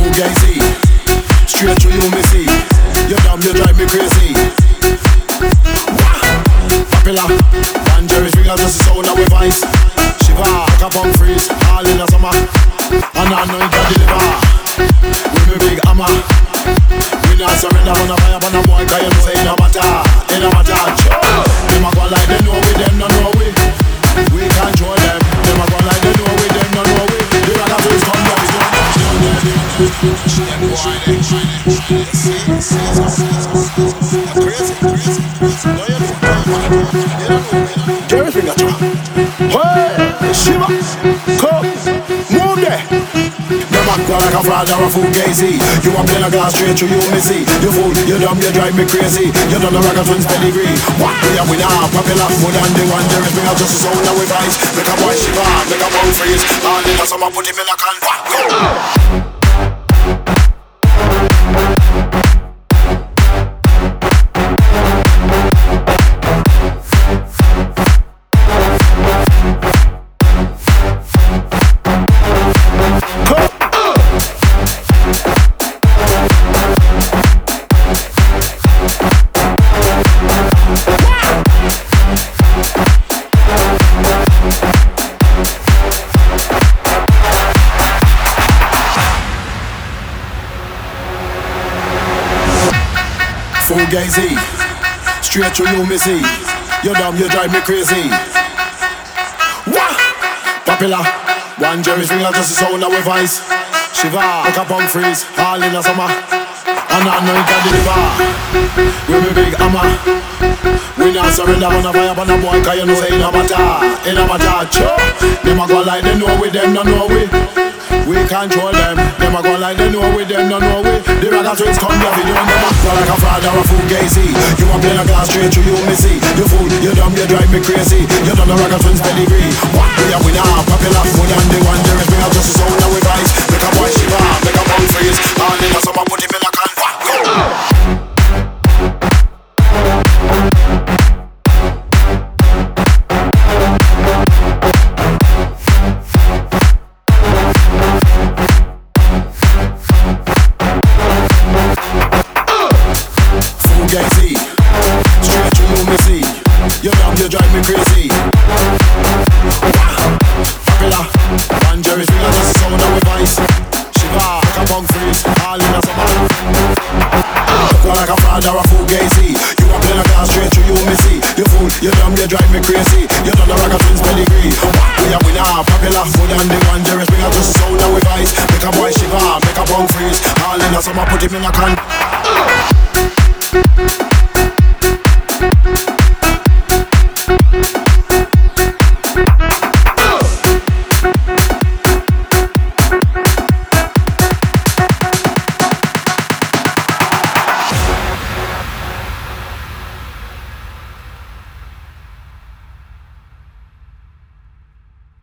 Fugazi, straight to you, missy. You dumb, you drive me crazy. Popular, Van Jerry's ring, just the sound of we vice. Shiva, cap on freeze, all in the summer. And I know you can deliver. With me big hammer. We not surrender on a fire, on a boy, cause you know say it no matter. It no matter, them a go like they know we, them no know we. We control them. Them a go like they know we, them no know we. The ragamuffins come down, Jerry finger trap. Hey, Shiva, come, move there. Them act like a fraud or a fugazi. You a play a glass straight through you, missy. You fool, you dumb, you drive me crazy. You done the ragamuffins pedigree. What we are, we now popular more than the one. Jerry finger just a sound of we vice. Make a boy shiver, make a boy freeze. All in a summer, put him in a can. Fugazi, straight to you, missy. You dumb, you drive me crazy. Wah! Popular, Van Jerry's ring, just the sound of we vice. Shiva, make a pump freeze, all in the summer. And I know you can deliver. We be big hammer. We not surrender on a fire, on a boy, cause you know say it no matter. It no matter, sure. Them a go like they know we, them no know we. We control them. Them a go like they know we, them no know we. The ragamuffins come here, we don't them act like a fraud or a fugazi. You a play a glass straight through you, missy. You fool, you dumb, you drive me crazy. You done the ragamuffins pedigree. What we are, we now popular more than the one. There is me out just the sound of we vice. Make a boy shiver, make a boy freeze. All in the summer, put him in a can. Fugazi, straight to you, missy. You dumb, you drive me crazy. Popular, Van Jerry's ring, just the sound of we vice. Shiva, make a pump freeze, all in the summer. Go like a fraud or a fugazi. You a play a glass straight to you, missy. You fool, you dumb, you drive me crazy. You done the ragamuffins pedigree. We are we now popular more than the one. Jerry's ring, just the sound of we vice. Make a boy shiver, make a pump freeze. All in the summer, put him in a can.